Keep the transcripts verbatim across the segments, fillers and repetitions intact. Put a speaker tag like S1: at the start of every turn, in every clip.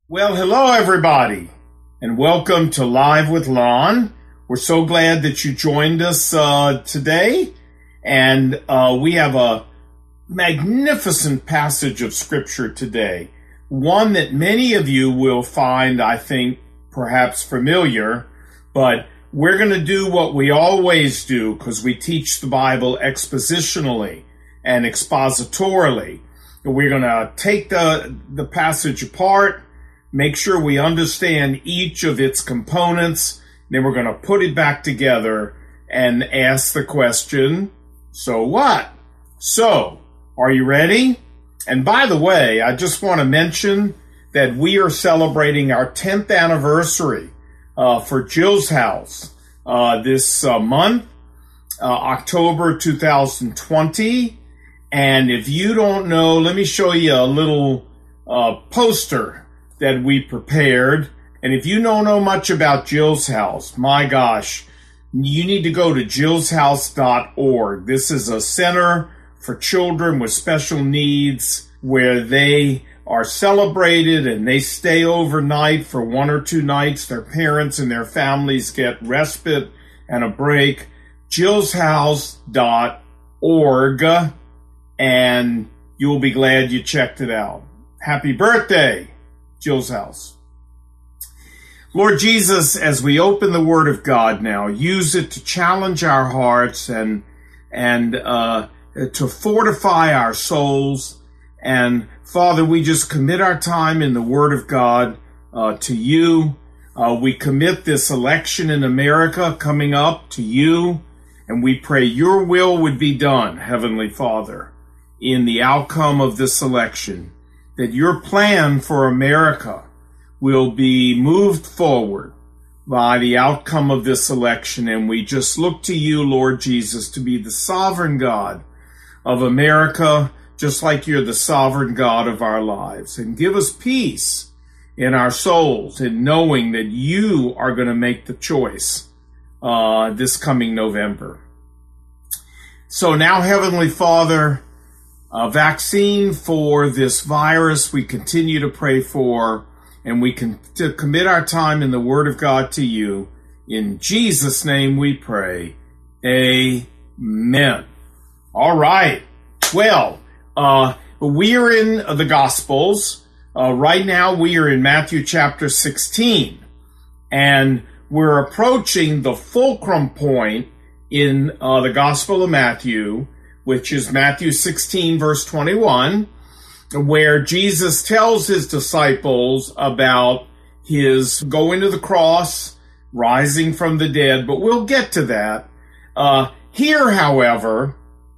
S1: Well, hello everybody, and welcome to Live with Lon. We're so glad that you joined us uh, today, and uh, we have a magnificent passage of Scripture today, one that many of you will find, I think, perhaps familiar, but we're going to do what we always do because we teach the Bible expositionally and expositorily. We're going to take the, the passage apart, make sure we understand each of its components, then we're going to put it back together and ask the question, so what? So, are you ready? And by the way, I just want to mention that we are celebrating our tenth anniversary uh, for Jill's House uh, this uh, month, uh, October two thousand twenty. And if you don't know, let me show you a little uh, poster that we prepared. And if you don't know much about Jill's House, my gosh, you need to go to jills house dot org. This is a center for children with special needs where they are celebrated and they stay overnight for one or two nights. Their parents and their families get respite and a break. jills house dot org, and you'll be glad you checked it out. Happy birthday, Jill's House. Lord Jesus, as we open the Word of God now, use it to challenge our hearts and and uh, to fortify our souls. And Father, we just commit our time in the Word of God uh, to you. Uh, we commit this election in America coming up to you, and we pray your will would be done, Heavenly Father, in the outcome of this election, that your plan for America will be moved forward by the outcome of this election. And we just look to you, Lord Jesus, to be the sovereign God of America, just like you're the sovereign God of our lives. And give us peace in our souls in knowing that you are going to make the choice uh, this coming November. So now, Heavenly Father, a vaccine for this virus we continue to pray for, and we can to commit our time in the Word of God to you. In Jesus' name we pray. Amen. All right. Well, uh, we are in the Gospels. Uh, right now we are in Matthew chapter sixteen. And we're approaching the fulcrum point in uh, the Gospel of Matthew, which is Matthew sixteen, verse twenty-one, where Jesus tells his disciples about his going to the cross, rising from the dead, but we'll get to that. Uh, here, however,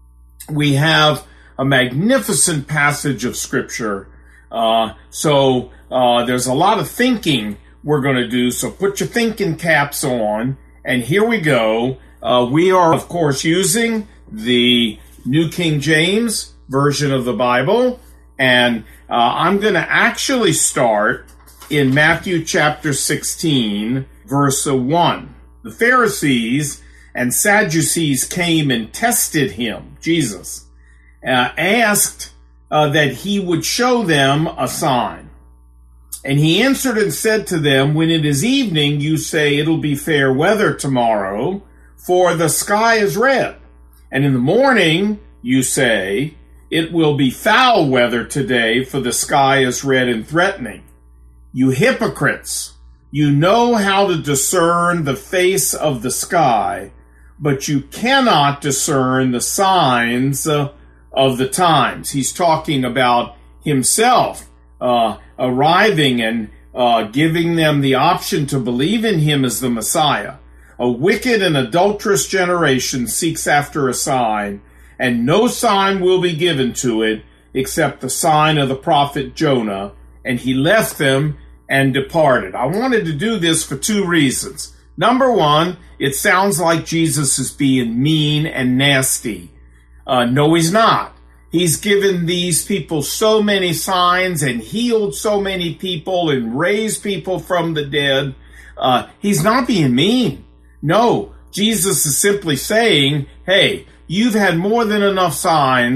S1: we have a magnificent passage of Scripture. Uh, so uh, there's a lot of thinking we're going to do, so put your thinking caps on, and here we go. Uh, we are, of course, using the New King James Version of the Bible, and uh, I'm going to actually start in Matthew chapter sixteen, verse one. The Pharisees and Sadducees came and tested him, Jesus, uh, asked uh, that he would show them a sign. And he answered and said to them, when it is evening, you say it'll be fair weather tomorrow, for the sky is red. And in the morning, you say, it will be foul weather today, for the sky is red and threatening. You hypocrites, you know how to discern the face of the sky, but you cannot discern the signs uh, of the times. He's talking about himself uh, arriving and uh, giving them the option to believe in him as the Messiah. A wicked and adulterous generation seeks after a sign, and no sign will be given to it except the sign of the prophet Jonah. And he left them and departed. I wanted to do this for two reasons. Number one, it sounds like Jesus is being mean and nasty. Uh, no, he's not. He's given these people so many signs and healed so many people and raised people from the dead. Uh, he's not being mean. No, Jesus is simply saying, hey, you've had more than enough signs.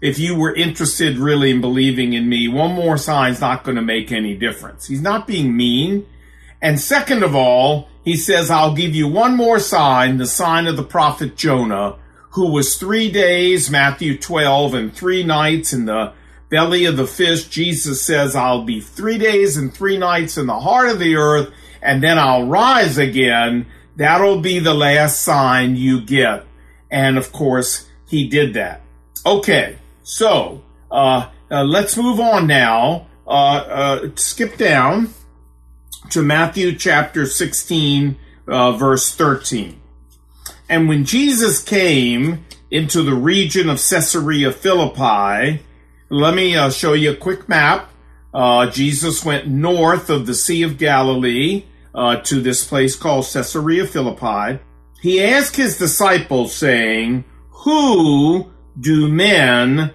S1: if you were interested really in believing in me, one more sign's not going to make any difference. He's not being mean. And second of all, he says, I'll give you one more sign, the sign of the prophet Jonah, who was three days, Matthew twelve, and three nights in the belly of the fish. Jesus says, I'll be three days and three nights in the heart of the earth, and then I'll rise again. That'll be the last sign you get. And of course, he did that. Okay, so uh, uh, let's move on now. Uh, uh, skip down to Matthew chapter sixteen, uh, verse thirteen. And when Jesus came into the region of Caesarea Philippi, let me uh, show you a quick map. Uh, Jesus went north of the Sea of Galilee uh, to this place called Caesarea Philippi. He asked his disciples, saying, who do men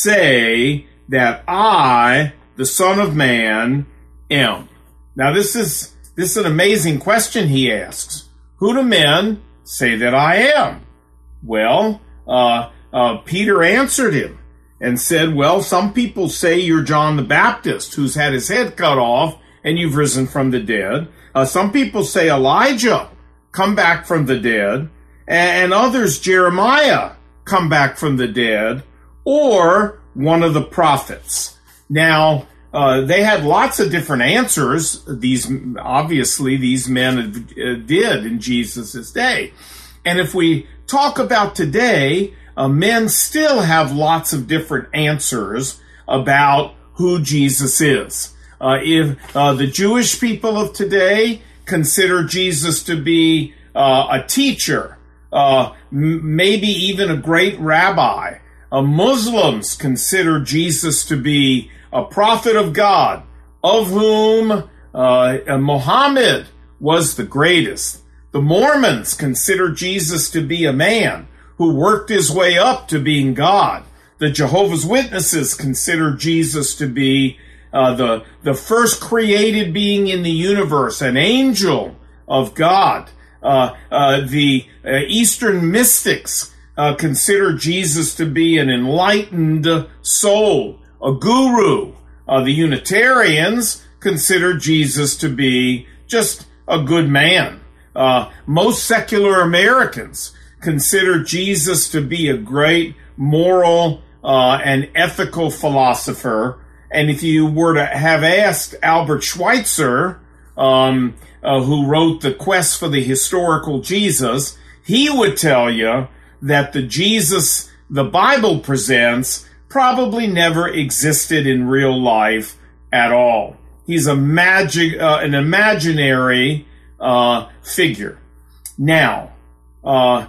S1: say that I, the Son of Man, am? Now this is this is an amazing question he asks. Who do men say that I am? Well, uh, uh, Peter answered him and said, well, some people say you're John the Baptist, who's had his head cut off and you've risen from the dead. Uh, some people say Elijah, come back from the dead. And others, Jeremiah, come back from the dead. Or one of the prophets. Now, uh, they had lots of different answers. These, obviously, these men uh, did in Jesus' day. And if we talk about today, Uh, men still have lots of different answers about who Jesus is. Uh, if uh, the Jewish people of today consider Jesus to be uh, a teacher, uh, m- maybe even a great rabbi, uh, Muslims consider Jesus to be a prophet of God, of whom uh, Muhammad was the greatest. The Mormons consider Jesus to be a man who worked his way up to being God. The Jehovah's Witnesses consider Jesus to be uh, the, the first created being in the universe, an angel of God. Uh, uh, the uh, Eastern mystics uh, consider Jesus to be an enlightened soul, a guru. Uh, the Unitarians consider Jesus to be just a good man. Uh, most secular Americans consider Jesus to be a great moral uh, and ethical philosopher. And if you were to have asked Albert Schweitzer, um, uh, who wrote The Quest for the Historical Jesus, he would tell you that the Jesus the Bible presents probably never existed in real life at all. He's a magic, uh, an imaginary uh, figure. Now, uh,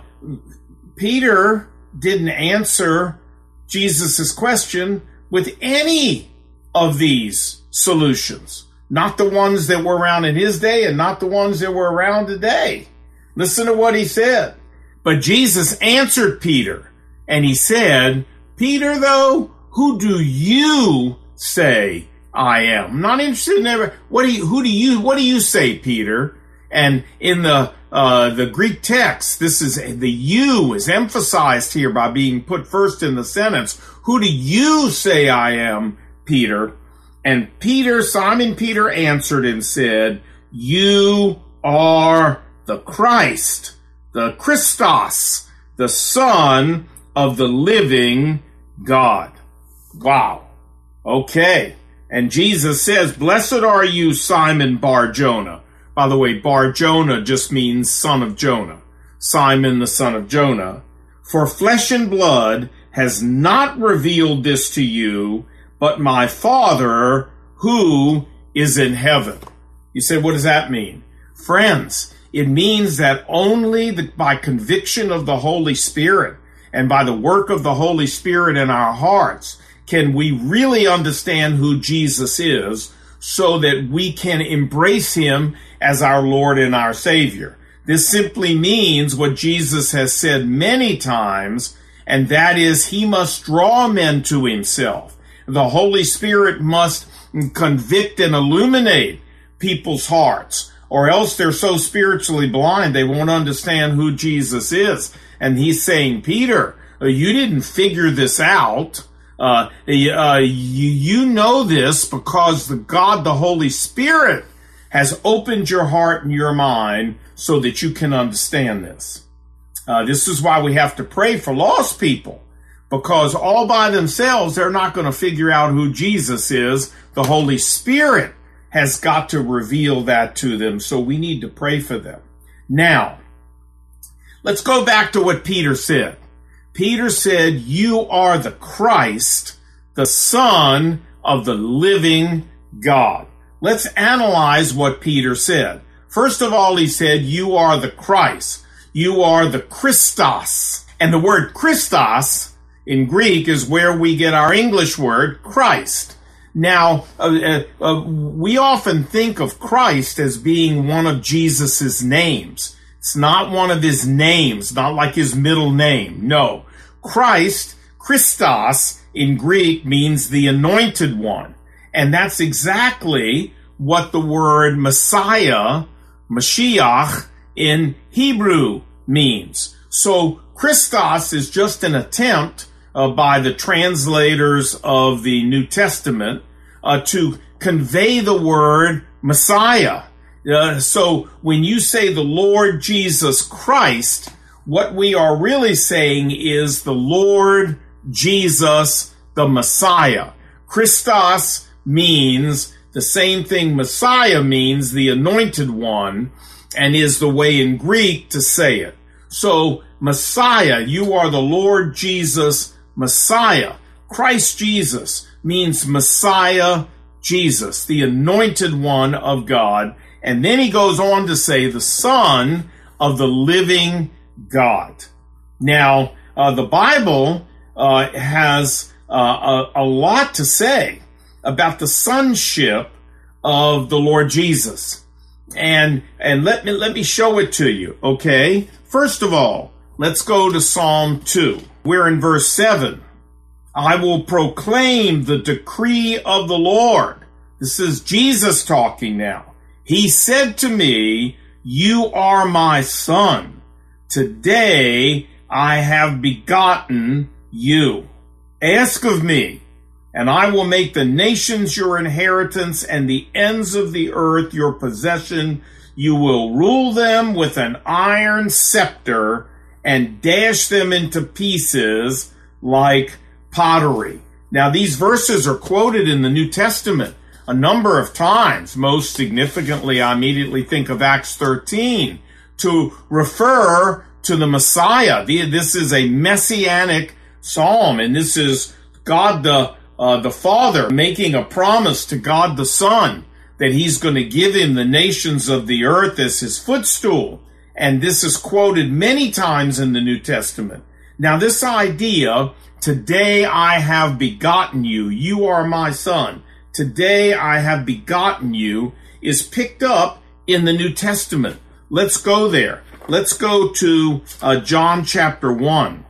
S1: Peter didn't answer Jesus' question with any of these solutions. Not the ones that were around in his day and not the ones that were around today. Listen to what he said. But Jesus answered Peter, and he said, Peter, though, who do you say I am? I'm not interested in ever. What do you, who do you, what do you say, Peter? And in the uh, the Greek text, this is the you is emphasized here by being put first in the sentence. Who do you say I am, Peter? And Peter, Simon Peter answered and said, you are the Christ, the Christos, the Son of the living God. Wow. Okay. And Jesus says, blessed are you, Simon Bar-Jonah. By the way, Bar-Jonah just means son of Jonah. Simon, the son of Jonah. For flesh and blood has not revealed this to you, but my Father who is in heaven. You say, what does that mean? Friends, it means that only the, by conviction of the Holy Spirit and by the work of the Holy Spirit in our hearts can we really understand who Jesus is, so that we can embrace him as our Lord and our Savior. This simply means what Jesus has said many times, and that is he must draw men to himself. The Holy Spirit must convict and illuminate people's hearts, or else they're so spiritually blind they won't understand who Jesus is. And he's saying, Peter, you didn't figure this out Uh, uh, you, you know this because the God, the Holy Spirit, has opened your heart and your mind so that you can understand this. Uh, this is why we have to pray for lost people, because all by themselves, they're not going to figure out who Jesus is. The Holy Spirit has got to reveal that to them, so we need to pray for them. Now, let's go back to what Peter said. Peter said, you are the Christ, the Son of the living God. Let's analyze what Peter said. First of all, he said, you are the Christ. You are the Christos. And the word Christos in Greek is where we get our English word Christ. Now, uh, uh, we often think of Christ as being one of Jesus's names. It's not one of his names, not like his middle name. No. Christ, Christos, in Greek means the anointed one. And that's exactly what the word Messiah, Mashiach, in Hebrew means. So Christos is just an attempt uh, by the translators of the New Testament uh, to convey the word Messiah. Uh, so when you say the Lord Jesus Christ, what we are really saying is the Lord Jesus, the Messiah. Christos means the same thing Messiah means, the anointed one, and is the way in Greek to say it. So Messiah, you are the Lord Jesus, Messiah. Christ Jesus means Messiah Jesus, the anointed one of God. And then he goes on to say the Son of the living God. Now, uh, the Bible uh, has uh, a, a lot to say about the sonship of the Lord Jesus. And and let me let me show it to you, okay? First of all, let's go to Psalm two. We're in verse seven. I will proclaim the decree of the Lord. This is Jesus talking now. He said to me, you are my son. Today I have begotten you. Ask of me, and I will make the nations your inheritance and the ends of the earth your possession. You will rule them with an iron scepter and dash them into pieces like pottery. Now, these verses are quoted in the New Testament a number of times. Most significantly, I immediately think of Acts thirteen to refer to the Messiah. This is a messianic psalm, and this is God the uh, the Father making a promise to God the Son that he's going to give him the nations of the earth as his footstool. And this is quoted many times in the New Testament. Now, this idea, today I have begotten you, you are my son, today I have begotten you, is picked up in the New Testament. Let's go there. Let's go to uh, John chapter one.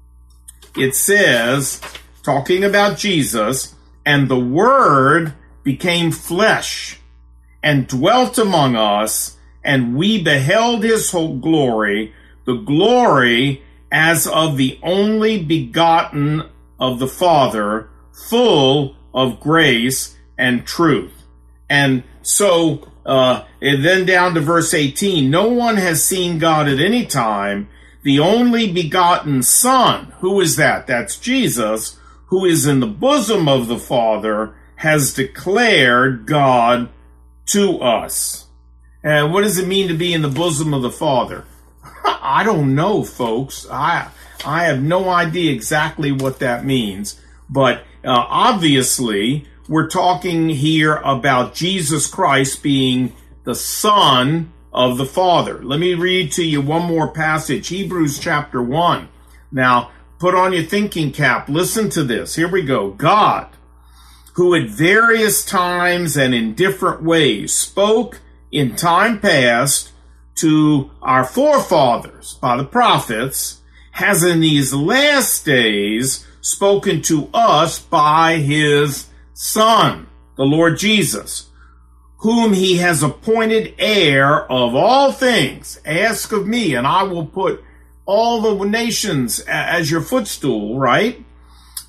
S1: It says, talking about Jesus, and the Word became flesh and dwelt among us, and we beheld his whole glory, the glory as of the only begotten of the Father, full of grace and truth. And so, uh, and then down to verse eighteen, no one has seen God at any time. The only begotten Son, who is that? That's Jesus, who is in the bosom of the Father, has declared God to us. And what does it mean to be in the bosom of the Father? I don't know, folks. I I have no idea exactly what that means. But uh, obviously, we're talking here about Jesus Christ being the Son of the Father. Let me read to you one more passage, Hebrews chapter one. Now, put on your thinking cap. Listen to this. Here we go. God, who at various times and in different ways spoke in time past to our forefathers by the prophets, has in these last days spoken to us by his Son, the Lord Jesus, whom he has appointed heir of all things. Ask of me, and I will put all the nations as your footstool, right?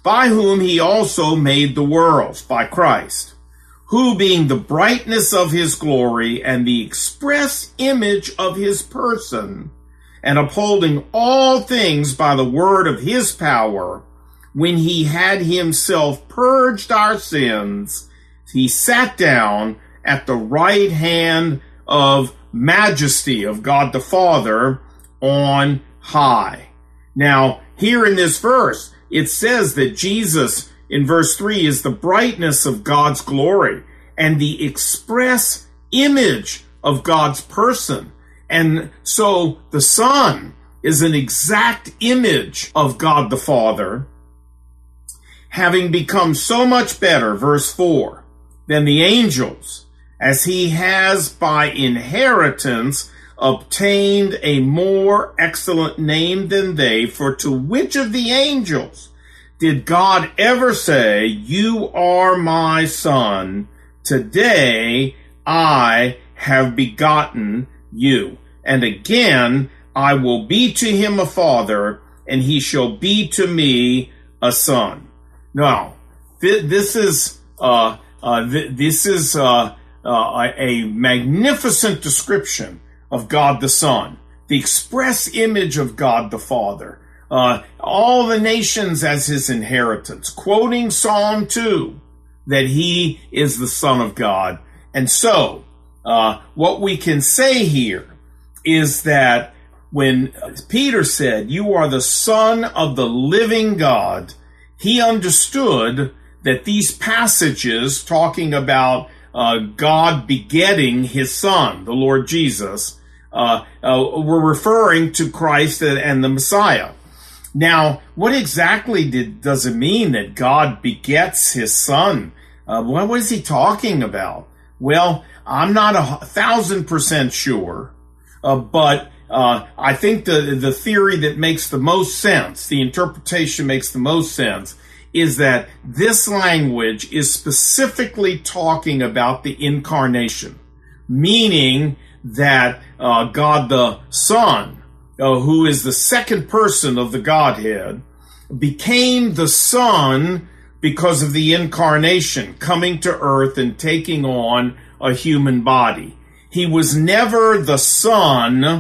S1: by whom he also made the worlds, by Christ, who being the brightness of his glory and the express image of his person, and upholding all things by the word of his power, when he had himself purged our sins, he sat down at the right hand of majesty of God the Father on high. Now, here in this verse, it says that Jesus, in verse three, is the brightness of God's glory and the express image of God's person. And so the Son is an exact image of God the Father, having become so much better, verse four, than the angels, as he has by inheritance obtained a more excellent name than they. For to which of the angels did God ever say, "You are my son, today I have begotten you"? And again, "I will be to him a father, and he shall be to me a son." Now, th- this is uh, uh, th- this is uh, uh, a magnificent description of God the Son, the express image of God the Father, uh, all the nations as his inheritance, quoting Psalm two, that he is the Son of God. And so, uh, what we can say here is that when Peter said, "You are the Son of the living God," he understood that these passages talking about uh, God begetting his Son, the Lord Jesus, uh, uh, were referring to Christ and the Messiah. Now, what exactly did, does it mean that God begets his Son? Uh, what was he talking about? Well, I'm not a thousand percent sure, uh, but uh, I think the, the theory that makes the most sense, the interpretation makes the most sense, is that this language is specifically talking about the incarnation, meaning that uh, God the Son, uh, who is the second person of the Godhead, became the Son because of the incarnation, coming to earth and taking on a human body. He was never the Son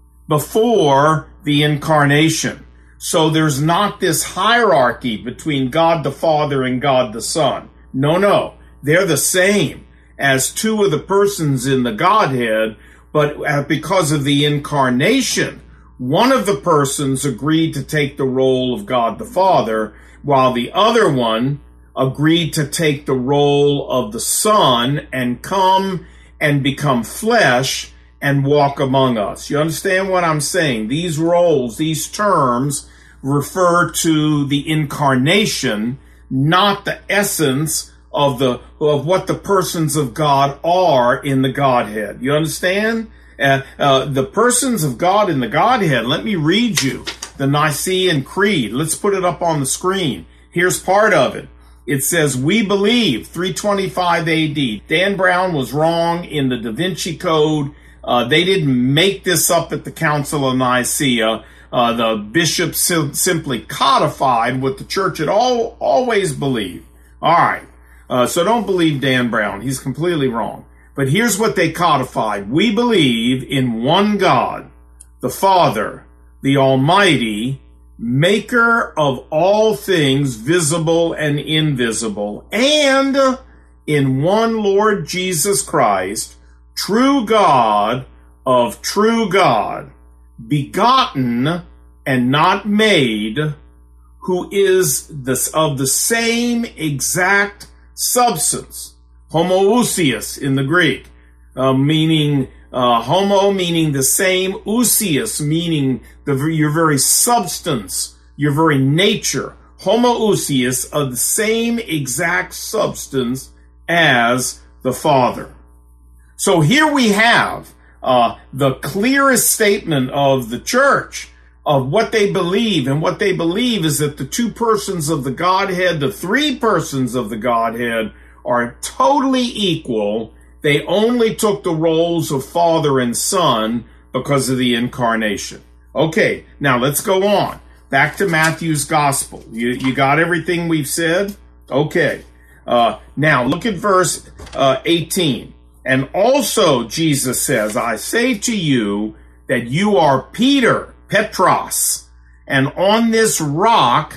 S1: before the incarnation. So there's not this hierarchy between God the Father and God the Son. No, no. They're the same as two of the persons in the Godhead, but because of the incarnation, one of the persons agreed to take the role of God the Father, while the other one agreed to take the role of the Son and come and become flesh and walk among us. You understand what I'm saying? These roles, these terms refer to the incarnation, not the essence of the of what the persons of God are in the Godhead. You understand? Uh, uh, the persons of God in the Godhead, let me read you the Nicene Creed. Let's put it up on the screen. Here's part of it. It says, "We believe," three twenty-five A D. Dan Brown was wrong in the Da Vinci Code. Uh, they didn't make this up at the Council of Nicaea. Uh, the bishops sim- simply codified what the church had all, always believed. All right. Uh, so don't believe Dan Brown. He's completely wrong. But here's what they codified. "We believe in one God, the Father, the Almighty, maker of all things visible and invisible, and in one Lord Jesus Christ, true God of true God, begotten and not made, who is this of the same exact substance," homoousios in the Greek, uh, meaning uh, homo meaning the same, ousios meaning the your very substance, your very nature, homoousios of the same exact substance as the Father. So here we have Uh, the clearest statement of the church of what they believe. And what they believe is that the two persons of the Godhead, the three persons of the Godhead, are totally equal. They only took the roles of Father and Son because of the incarnation. Okay, now let's go on. back to Matthew's gospel. You, you got everything we've said? Okay. Uh, now look at verse uh, eighteen. And also Jesus says, I say to you that you are Peter, Petros, and on this rock,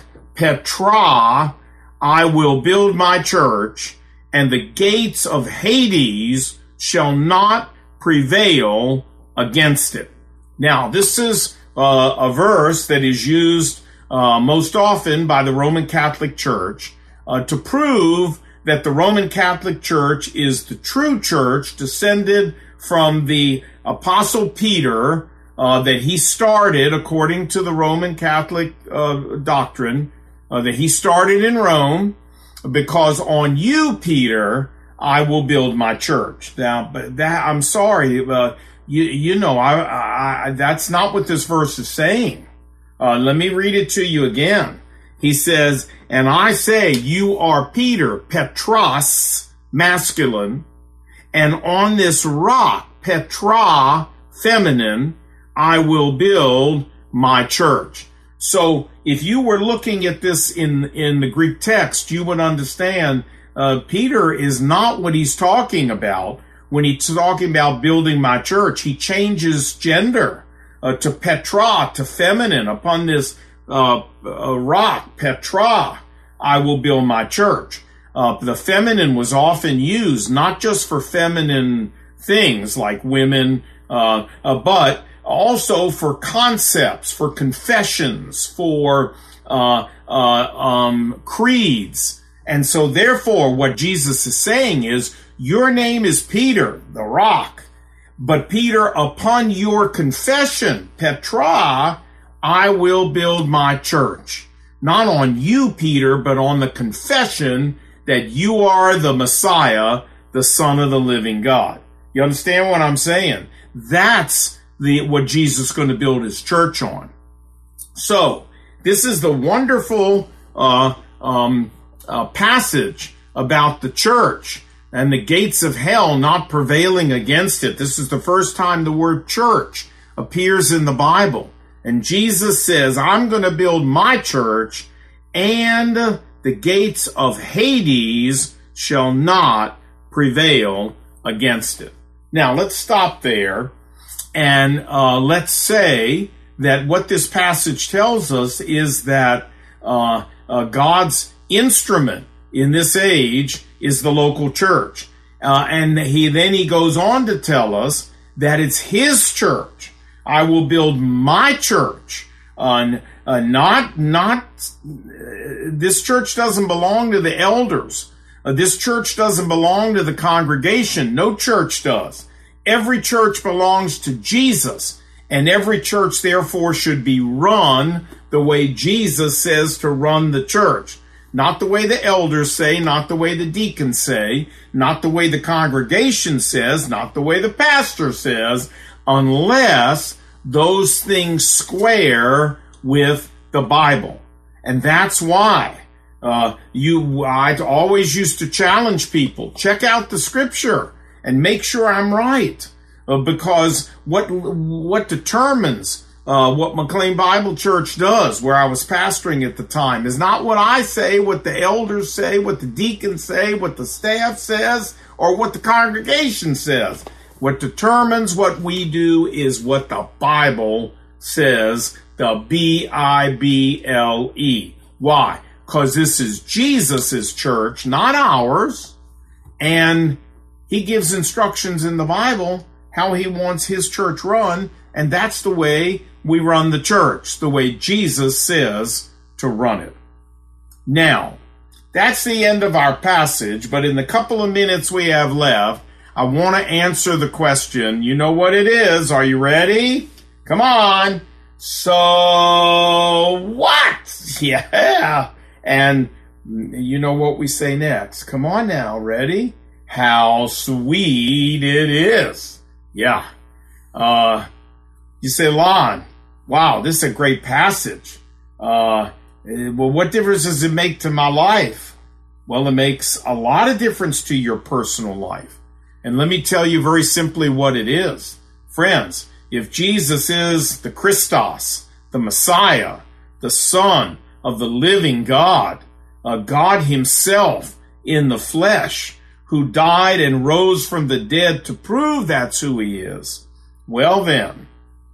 S1: Petra, I will build my church, and the gates of Hades shall not prevail against it. Now, this is uh, a verse that is used uh, most often by the Roman Catholic Church uh, to prove that the Roman Catholic Church is the true church descended from the Apostle Peter uh, that he started, according to the Roman Catholic uh, doctrine, uh, that he started in Rome, because on you, Peter, I will build my church. Now, but that, I'm sorry, uh, you, you know, I, I, that's not what this verse is saying. Uh, let me read it to you again. He says, and I say, you are Peter, Petros, masculine, and on this rock, Petra, feminine, I will build my church. So if you were looking at this in, in the Greek text, you would understand uh, Peter is not what he's talking about when he's talking about building my church. He changes gender uh, to Petra, to feminine. Upon this uh, uh, rock, Petra, I will build my church. Uh, the feminine was often used not just for feminine things like women, uh, uh, but also for concepts, for confessions, for uh, uh, um, creeds. And so therefore what Jesus is saying is, your name is Peter, the rock, but Peter, upon your confession, Petra, I will build my church. Not on you, Peter, but on the confession that you are the Messiah, the Son of the living God. You understand what I'm saying? That's the what Jesus is going to build his church on. So this is the wonderful uh, um, uh, passage about the church and the gates of hell not prevailing against it. This is the first time the word church appears in the Bible. And Jesus says, I'm going to build my church, and the gates of Hades shall not prevail against it. Now, let's stop there. And uh, let's say that what this passage tells us is that uh, uh, God's instrument in this age is the local church. Uh, and he then he goes on to tell us that it's his church. I will build my church. Uh, uh, not, not, uh, this church doesn't belong to the elders. Uh, this church doesn't belong to the congregation. No church does. Every church belongs to Jesus, and every church, therefore, should be run the way Jesus says to run the church. Not the way the elders say, not the way the deacons say, not the way the congregation says, not the way the pastor says, unless those things square with the Bible. And that's why uh, you. I always used to challenge people, check out the scripture and make sure I'm right, uh, because what what determines uh, what McLean Bible Church does, where I was pastoring at the time, is not what I say, what the elders say, what the deacons say, what the staff says, or what the congregation says. What determines what we do is what the Bible says, the B I B L E. Why? Because this is Jesus' church, not ours, and he gives instructions in the Bible how he wants his church run, and that's the way we run the church, the way Jesus says to run it. Now, that's the end of our passage, but in the couple of minutes we have left, I want to answer the question. You know what it is. Are you ready? Come on. So what? Yeah. And you know what we say next. Come on now. Ready? How sweet it is. Yeah. Uh, you say, Lon, wow, this is a great passage. Uh, well, what difference does it make to my life? Well, it makes a lot of difference to your personal life. And let me tell you very simply what it is. Friends, if Jesus is the Christos, the Messiah, the Son of the living God, uh, God himself in the flesh, who died and rose from the dead to prove that's who he is. Well then,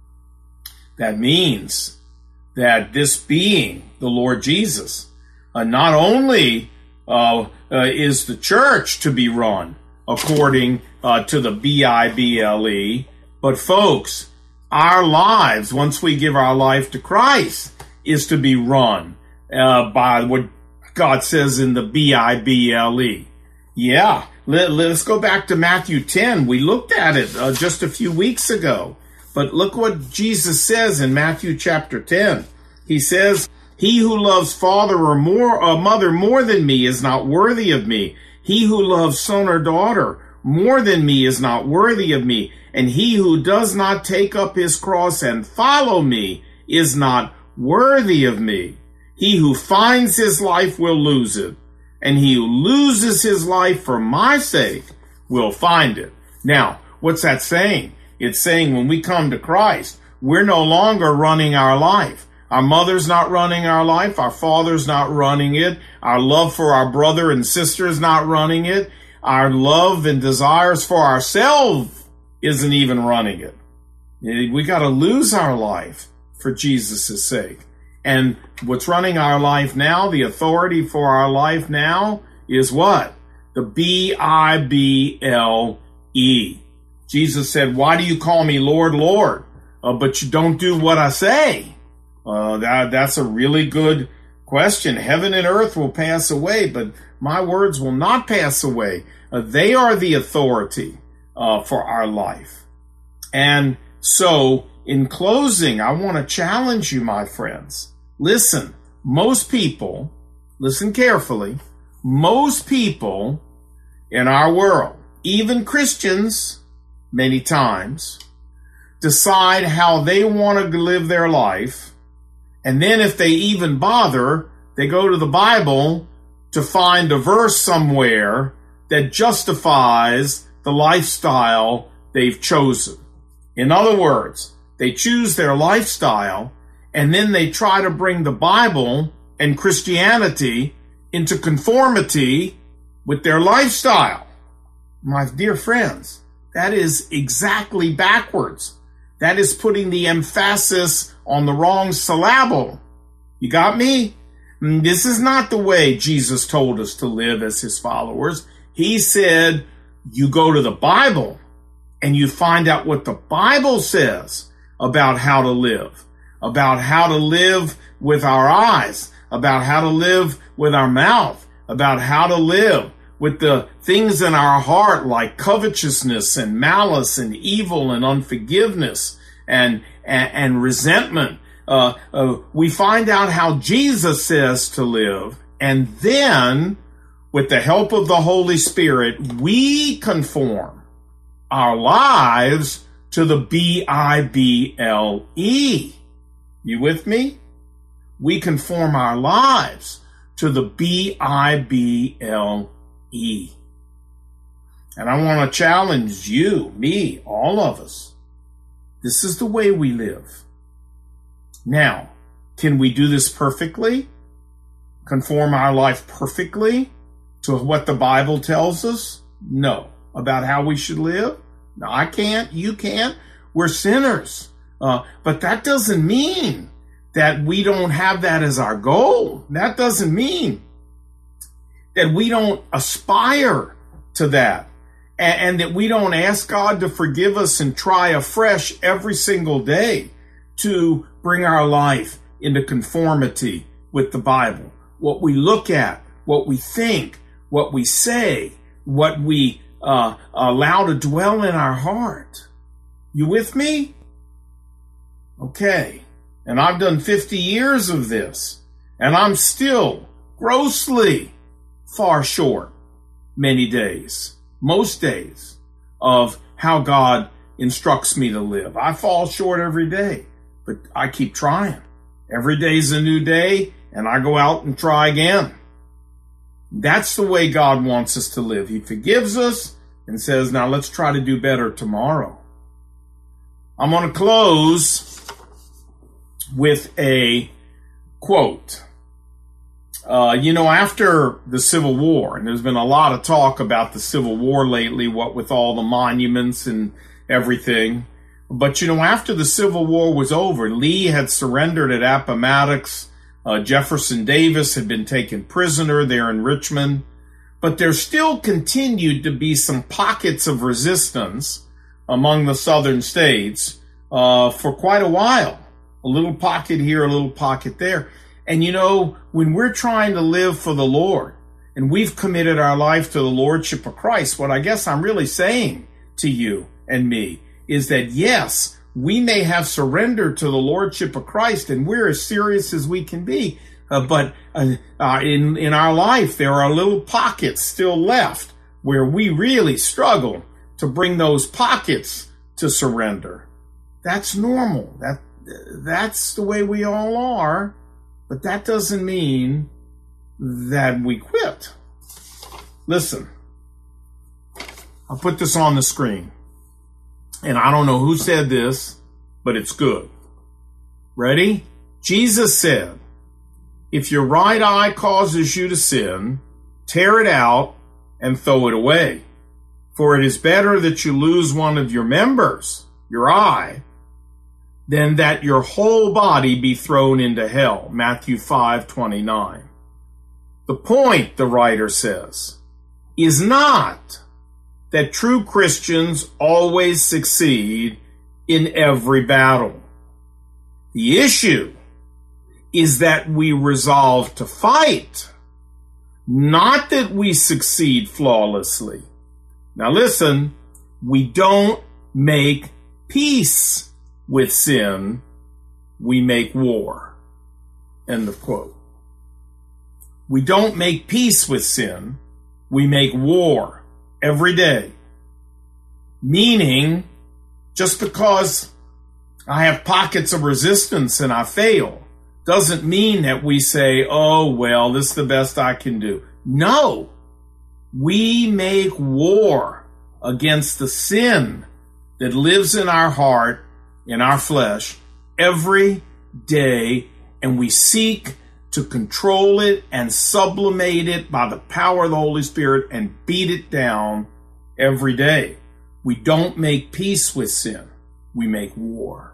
S1: that means that this being, the Lord Jesus, uh, not only uh, uh, is the church to be run according uh, to the B I B L E, but folks, our lives, once we give our life to Christ, is to be run uh, by what God says in the B I B L E. Yeah, let, let's go back to Matthew ten. We looked at it uh, just a few weeks ago. But look what Jesus says in Matthew chapter ten. He says, he who loves father or more, or mother more than me is not worthy of me. He who loves son or daughter more than me is not worthy of me. And he who does not take up his cross and follow me is not worthy of me. He who finds his life will lose it, and he who loses his life for my sake will find it. Now, what's that saying? It's saying when we come to Christ, we're no longer running our life. Our mother's not running our life. Our father's not running it. Our love for our brother and sister is not running it. Our love and desires for ourselves isn't even running it. We got to lose our life for Jesus' sake. And what's running our life now, the authority for our life now, is what? The B I B L E. Jesus said, why do you call me Lord, Lord, uh, but you don't do what I say? Uh, that, that's a really good question. Heaven and earth will pass away, but my words will not pass away. Uh, they are the authority uh, for our life. And so, in closing, I want to challenge you, my friends. Listen, most people, listen carefully, most people in our world, even Christians, many times, decide how they want to live their life, and then if they even bother, they go to the Bible to find a verse somewhere that justifies the lifestyle they've chosen. In other words, they choose their lifestyle, and then they try to bring the Bible and Christianity into conformity with their lifestyle. My dear friends, that is exactly backwards. That is putting the emphasis on the wrong syllable. You got me? This is not the way Jesus told us to live as his followers. He said, you go to the Bible and you find out what the Bible says about how to live, about how to live with our eyes, about how to live with our mouth, about how to live with the things in our heart like covetousness and malice and evil and unforgiveness and and, and resentment. Uh, uh, we find out how Jesus says to live, and then with the help of the Holy Spirit, we conform our lives to the B I B L E. You with me? We conform our lives to the B I B L E. And I want to challenge you, me, all of us. This is the way we live. Now, can we do this perfectly? Conform our life perfectly to what the Bible tells us? No. About how we should live? No, I can't. You can't. We're sinners. Uh, but that doesn't mean that we don't have that as our goal. That doesn't mean that we don't aspire to that, and, and that we don't ask God to forgive us and try afresh every single day to bring our life into conformity with the Bible. What we look at, what we think, what we say, what we uh, allow to dwell in our heart. You with me? Okay. And I've done fifty years of this, and I'm still grossly far short many days, most days, of how God instructs me to live. I fall short every day, but I keep trying. Every day's a new day, and I go out and try again. That's the way God wants us to live. He forgives us and says, now let's try to do better tomorrow. I'm going to close with a Quote, uh, you know, after the Civil War, and there's been a lot of talk about the Civil War lately, what with all the monuments and everything. But, you know, after the Civil War was over, Lee had surrendered at Appomattox. Uh, Jefferson Davis had been taken prisoner there in Richmond. But there still continued to be some pockets of resistance among the southern states uh, for quite a while. A little pocket here, a little pocket there. And, you know, when we're trying to live for the Lord and we've committed our life to the Lordship of Christ, what I guess I'm really saying to you and me is that, yes, we may have surrendered to the Lordship of Christ and we're as serious as we can be. Uh, but uh, uh, in, in our life, there are little pockets still left where we really struggle to bring those pockets to surrender. That's normal. That That's the way we all are. But that doesn't mean that we quit. Listen, I'll put this on the screen. And I don't know who said this, but it's good. Ready? Jesus said, if your right eye causes you to sin, tear it out and throw it away. For it is better that you lose one of your members, your eye, than that your whole body be thrown into hell. Matthew five twenty-nine. The point, the writer says, is not that true Christians always succeed in every battle. The issue is that we resolve to fight, not that we succeed flawlessly. Now listen, we don't make peace with sin, we make war. End of quote. We don't make peace with sin, we make war every day. Meaning, just because I have pockets of resistance and I fail, doesn't mean that we say, oh, well, this is the best I can do. No, we make war against the sin that lives in our heart, in our flesh, every day, and we seek to control it and sublimate it by the power of the Holy Spirit and beat it down every day. We don't make peace with sin. We make war.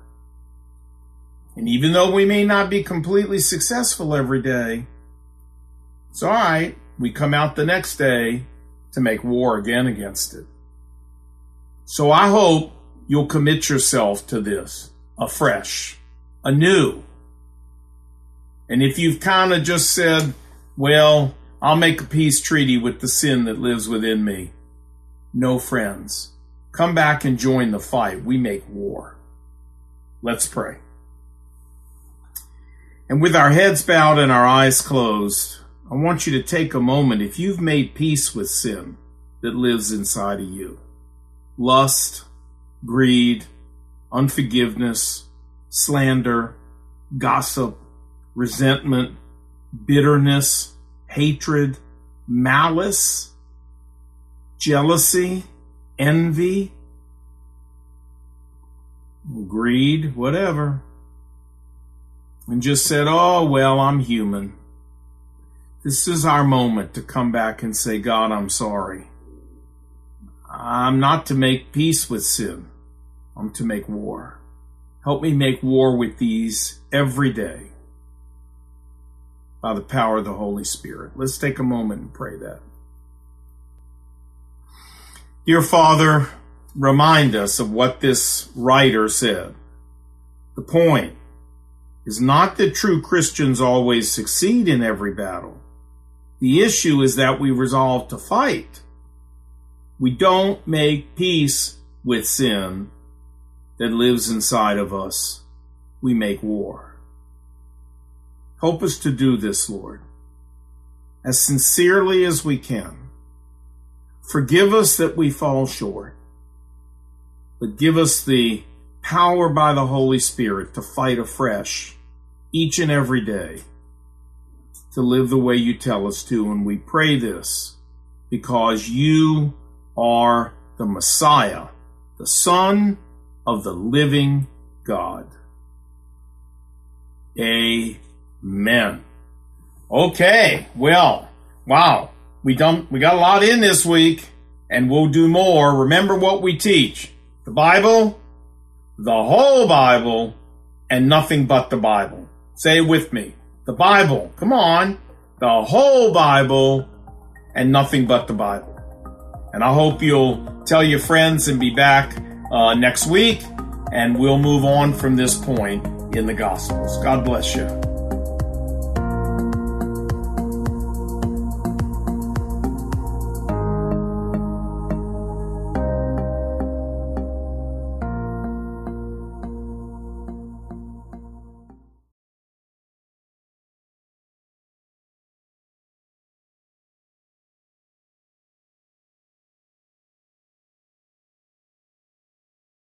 S1: And even though we may not be completely successful every day, it's all right. We come out the next day to make war again against it. So I hope you'll commit yourself to this afresh, anew. And if you've kind of just said, well, I'll make a peace treaty with the sin that lives within me. No, friends. Come back and join the fight. We make war. Let's pray. And with our heads bowed and our eyes closed, I want you to take a moment, if you've made peace with sin that lives inside of you. Lust, greed, unforgiveness, slander, gossip, resentment, bitterness, hatred, malice, jealousy, envy, greed, whatever. And just said, oh, well, I'm human. This is our moment to come back and say, God, I'm sorry. I'm not to make peace with sin. I'm to make war. Help me make war with these every day by the power of the Holy Spirit. Let's take a moment and pray that. Dear Father, remind us of what this writer said. The point is not that true Christians always succeed in every battle. The issue is that we resolve to fight. We don't make peace with sin that lives inside of us. We make war. Help us to do this, Lord, as sincerely as we can. Forgive us that we fall short, but give us the power by the Holy Spirit to fight afresh each and every day, to live the way you tell us to. And we pray this because you are the Messiah, the Son of the living God. Amen. Amen. Okay, well, wow, we done we got a lot in this week, and we'll do more. Remember what we teach: the Bible, the whole Bible, and nothing but the Bible. Say it with me: the Bible. Come on, the whole Bible, and nothing but the Bible. And I hope you'll tell your friends and be back uh, next week, and we'll move on from this point in the Gospels. God bless you.